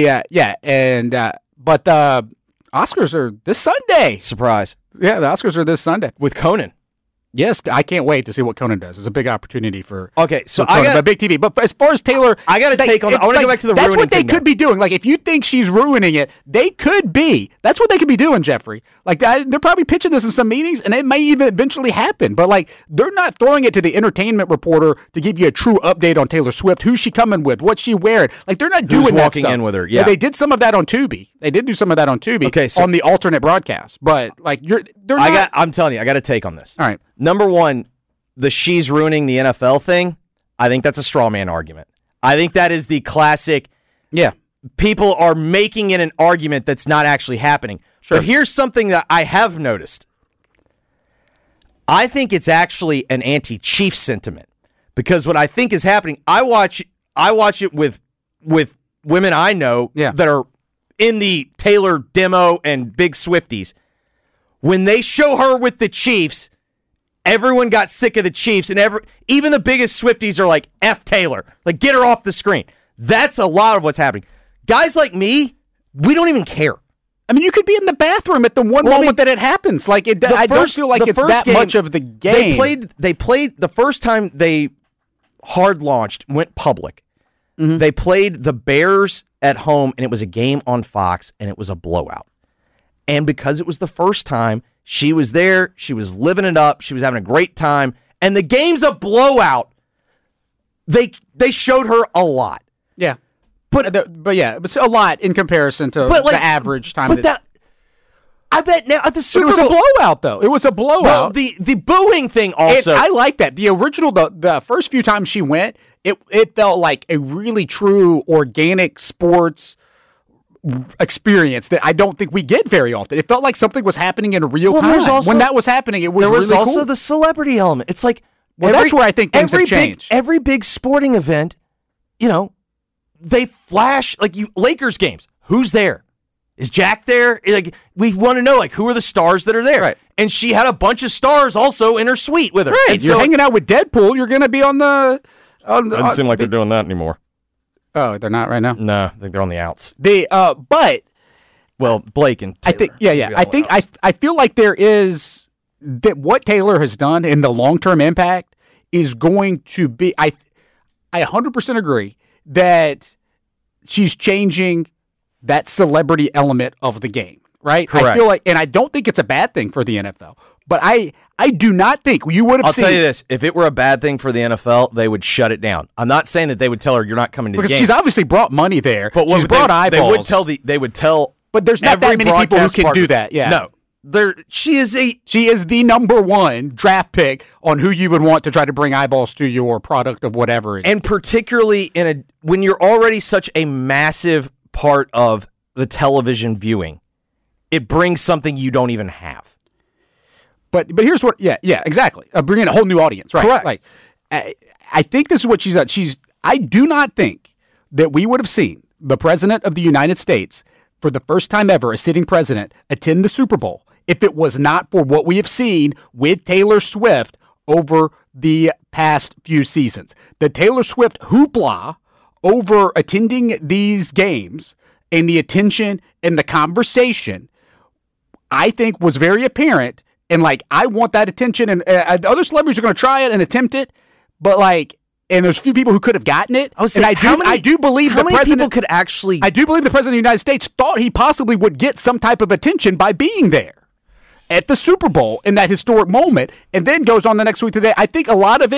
But the Oscars are this Sunday. Surprise! Yeah, the Oscars are this Sunday with Conan. Yes, I can't wait to see what Conan does. It's a big opportunity for so I got big TV. But as far as Taylor, I got to take on. I want to go back to the. That's what they could be doing. Like if you think she's ruining it, they could be. That's what they could be doing, Jeffrey. Like they're probably pitching this in some meetings, and it may even eventually happen. But like they're not throwing it to the entertainment reporter to give you a true update on Taylor Swift. Who's she coming with? What's she wearing? Like they're not doing that walking stuff. in with her. Yeah, they did some of that on Tubi. They did do some of that on Tubi. Okay, so on the alternate broadcast. But like they're not. I'm telling you, I got to take on this. All right, number one. The she's ruining the NFL thing, I think that's a straw man argument. I think that is the classic. Yeah. People are making it an argument that's not actually happening. Sure. But here's something that I have noticed. I think it's actually an anti-Chiefs sentiment because what I think is happening, I watch it with women I know that are in the Taylor demo and big Swifties. When they show her with the Chiefs, everyone got sick of the Chiefs, and even the biggest Swifties are like, F Taylor. Like, get her off the screen. That's a lot of what's happening. Guys like me, we don't even care. I mean, you could be in the bathroom at the moment that it happens. Like, I don't feel like it's that much of the game. They played the first time they hard launched, went public. Mm-hmm. They played the Bears at home, and it was a game on Fox, and it was a blowout. And because it was the first time, she was there. She was living it up. She was having a great time. And the game's a blowout. They showed her a lot. Yeah. But it's a lot in comparison to the average time. I bet now at the Super Bowl. It was a blowout, though. It was a blowout. Well, the booing thing also. I like that. The original, the first few times she went, it felt like a really true organic sports experience that I don't think we get very often. It felt like something was happening in real time. When that was happening, it was really cool. There was also the celebrity element. It's like that's where I think things have changed. Every big sporting event, they flash like Lakers games. Who's there? Is Jack there? Like we want to know who are the stars that are there. Right. And she had a bunch of stars also in her suite with her. Right. And you're hanging out with Deadpool, you're going to be on the doesn't seem like they're doing that anymore. Oh, they're not right now? No, I think they're on the outs. But Blake and Taylor. I feel like there is that what Taylor has done in the long-term impact is going to be I 100% agree that she's changing that celebrity element of the game, right? Correct. I feel like, and I don't think it's a bad thing for the NFL. But I do not think you would have seen. I'll tell you this. If it were a bad thing for the NFL, they would shut it down. I'm not saying that they would tell her you're not coming to the game. Because she's obviously brought money there. But she's brought eyeballs. They would tell But there's not that many people who can do that. Yeah. No. She is the number one draft pick on who you would want to try to bring eyeballs to your product of whatever it is. And particularly when you're already such a massive part of the television viewing, it brings something you don't even have. But here's what, exactly. Bringing a whole new audience, right? Correct. Like, I think this is what she's done. I do not think that we would have seen the president of the United States, for the first time ever, a sitting president, attend the Super Bowl if it was not for what we have seen with Taylor Swift over the past few seasons. The Taylor Swift hoopla over attending these games and the attention and the conversation, I think, was very apparent. And, I want that attention. And other celebrities are going to try it and attempt it. But, and there's a few people who could have gotten it. I do believe the president people could actually. I do believe the president of the United States thought he possibly would get some type of attention by being there at the Super Bowl in that historic moment, and then goes on the next week today. I think a lot of it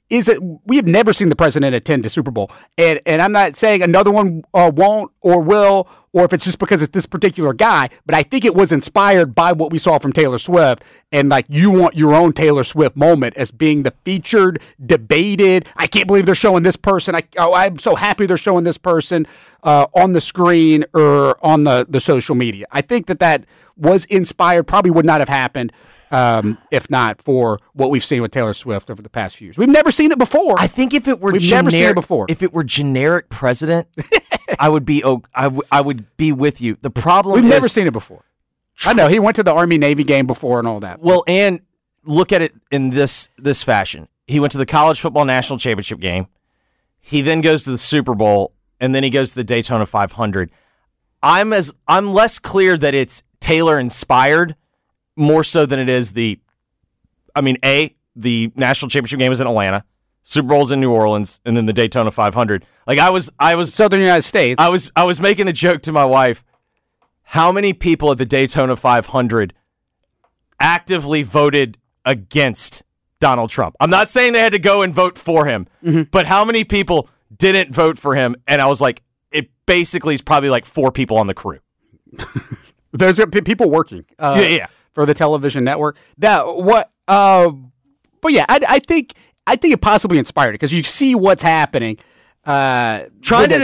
is that we have never seen the president attend a Super Bowl. And I'm not saying another one won't or will, or if it's just because it's this particular guy, but I think it was inspired by what we saw from Taylor Swift. And like, you want your own Taylor Swift moment as being the featured, debated. I can't believe they're showing this person. I'm so happy they're showing this person on the screen or on the social media. I think that was inspired, probably would not have happened if not for what we've seen with Taylor Swift over the past few years. We've never seen it before. I think if it were never seen it before. If it were generic president, I would be with you. The problem we've is never seen it before. I know he went to the Army-Navy game before and all that. Well, and look at it in this fashion. He went to the college football national championship game. He then goes to the Super Bowl, and then he goes to the Daytona 500. I'm less clear that it's Taylor inspired more so than it is the national championship game is in Atlanta, Super Bowl's in New Orleans, and then the Daytona 500. Like I was Southern United States. I was making the joke to my wife, how many people at the Daytona 500 actively voted against Donald Trump? I'm not saying they had to go and vote for him, but how many people didn't vote for him? And I was like, it basically is probably like 4 people on the crew. There's people working. For the television network. But yeah, I think it possibly inspired it because you see what's happening. Trying to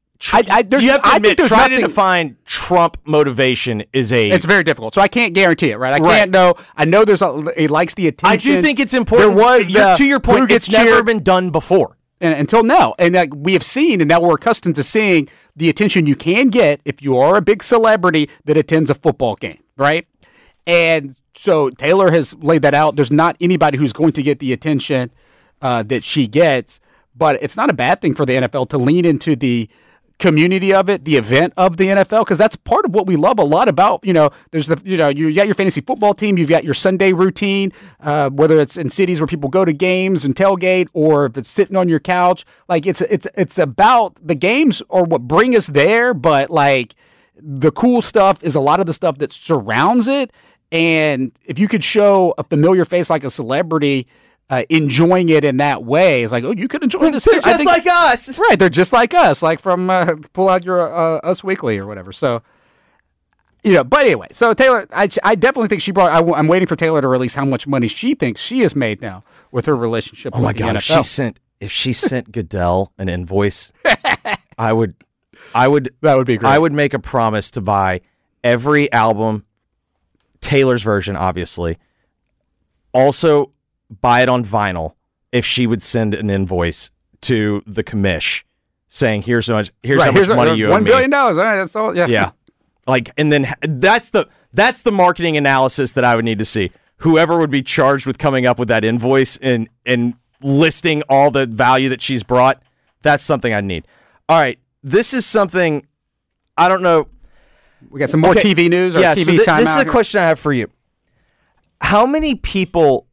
define Trump motivation it's very difficult. So I can't guarantee it, right? I can't know. I know he likes the attention. I do think it's important. To your point, it's never been done before. Until now. And we have seen, and now we're accustomed to seeing the attention you can get if you are a big celebrity that attends a football game, right? And so Taylor has laid that out. There's not anybody who's going to get the attention that she gets, but it's not a bad thing for the NFL to lean into the community of it, the event of the NFL, because that's part of what we love a lot about, there's you got your fantasy football team, you've got your Sunday routine, whether it's in cities where people go to games and tailgate, or if it's sitting on your couch. Like it's about the games or what bring us there, but like the cool stuff is a lot of the stuff that surrounds it. And if you could show a familiar face like a celebrity enjoying it in that way, it's like, oh, you could enjoy this. They're just like us. Right, they're just like us, like from pull out your Us Weekly or whatever. So, but anyway, so Taylor, I definitely think she brought, I'm waiting for Taylor to release how much money she thinks she has made now with her relationship with the NFL. If she sent Goodell an invoice, that would be great. I would make a promise to buy every album, Taylor's version, obviously. Also, buy it on vinyl if she would send an invoice to the commish saying, here's how much money you owe me. $1 billion. All right, that's all. Yeah. Yeah. Like, and then that's the marketing analysis that I would need to see. Whoever would be charged with coming up with that invoice and listing all the value that she's brought, that's something I need. All right. This is something, I don't know. We got some more TV news or TV time. This is a question I have for you. How many people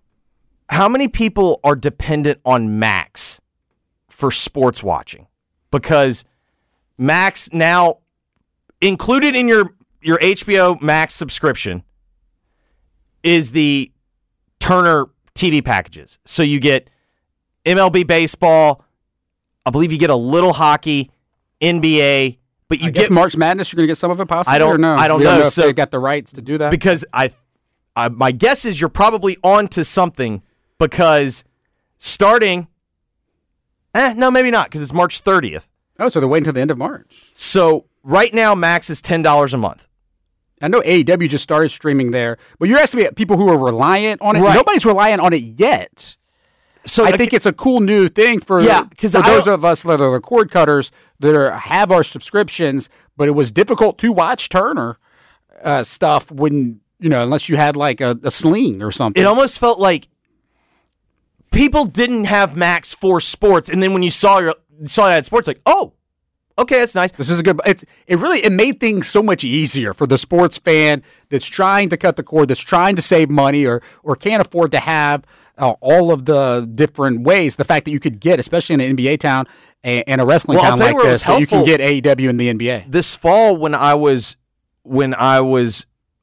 are dependent on Max for sports watching? Because Max now, included in your HBO Max subscription, is the Turner TV packages. So you get MLB baseball, I believe you get a little hockey, NBA, but you get March Madness. You're going to get some of it, possibly. I don't know. If they got the rights to do that, because my guess is you're probably on to something, because starting, no, maybe not, because it's March 30th. Oh, so they're waiting until the end of March. So right now, Max is $10 a month. I know AEW just started streaming there, but you're asking me people who are reliant on it. Right. Nobody's reliant on it yet. So I think it's a cool new thing for those of us that are the cord cutters that have our subscriptions, but it was difficult to watch Turner stuff when, unless you had like a sling or something. It almost felt like people didn't have Max for sports, and then when you saw that sports, like, oh, okay, that's nice. This is a good. It made things so much easier for the sports fan that's trying to cut the cord, that's trying to save money, or can't afford to have all of the different ways. The fact that you could get, especially in an NBA town and a wrestling town like this, that you can get AEW in the NBA. This fall, when I was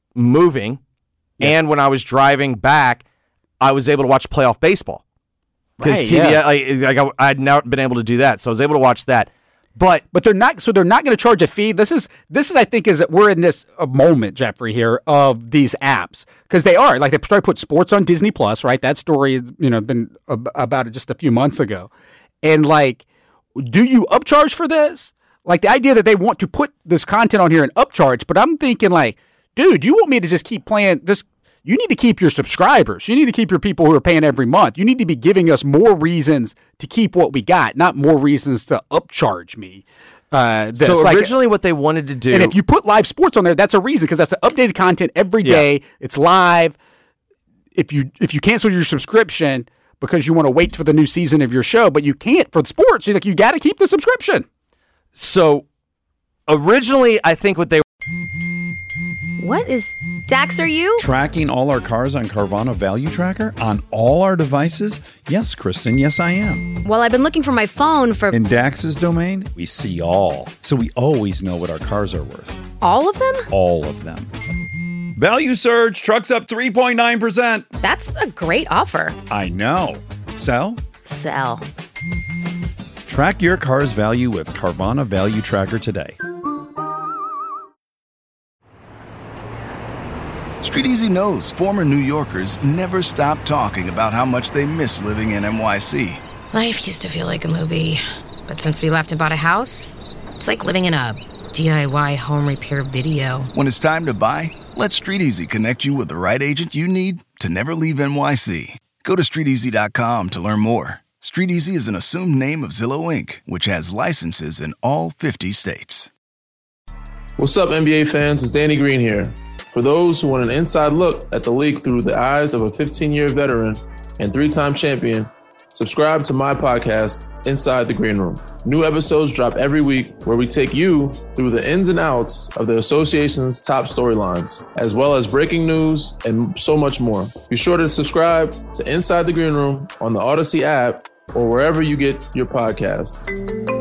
moving and when I was driving back, I was able to watch playoff baseball because TV, I had not been able to do that, so I was able to watch that. But they're not. So they're not going to charge a fee. This is I think is that we're in this moment, Jeffrey, here of these apps, because they are like they started to put sports on Disney Plus, right? That story, been about it just a few months ago, and like, do you upcharge for this? Like the idea that they want to put this content on here and upcharge, but I'm thinking like, dude, you want me to just keep playing this? You need to keep your subscribers. You need to keep your people who are paying every month. You need to be giving us more reasons to keep what we got, not more reasons to upcharge me. So originally what they wanted to do... And if you put live sports on there, that's a reason, because that's the updated content every day. Yeah. It's live. If you cancel your subscription because you want to wait for the new season of your show, but you can't for the sports, you got to keep the subscription. So originally, I think what they... What is... Dax, are you? Tracking all our cars on Carvana Value Tracker on all our devices? Yes, Kristen, yes, I am. Well, I've been looking for my phone for... In Dax's domain, we see all. So we always know what our cars are worth. All of them? All of them. Value surge, trucks up 3.9%. That's a great offer. I know. Sell? Sell. Track your car's value with Carvana Value Tracker today. Street Easy knows former New Yorkers never stop talking about how much they miss living in NYC. Life used to feel like a movie, but since we left and bought a house, it's like living in a DIY home repair video. When it's time to buy, let Street Easy connect you with the right agent you need to never leave NYC. Go to StreetEasy.com to learn more. Street Easy is an assumed name of Zillow Inc., which has licenses in all 50 states. What's up, NBA fans? It's Danny Green here. For those who want an inside look at the league through the eyes of a 15-year veteran and 3-time champion, subscribe to my podcast, Inside the Green Room. New episodes drop every week where we take you through the ins and outs of the association's top storylines, as well as breaking news and so much more. Be sure to subscribe to Inside the Green Room on the Odyssey app or wherever you get your podcasts.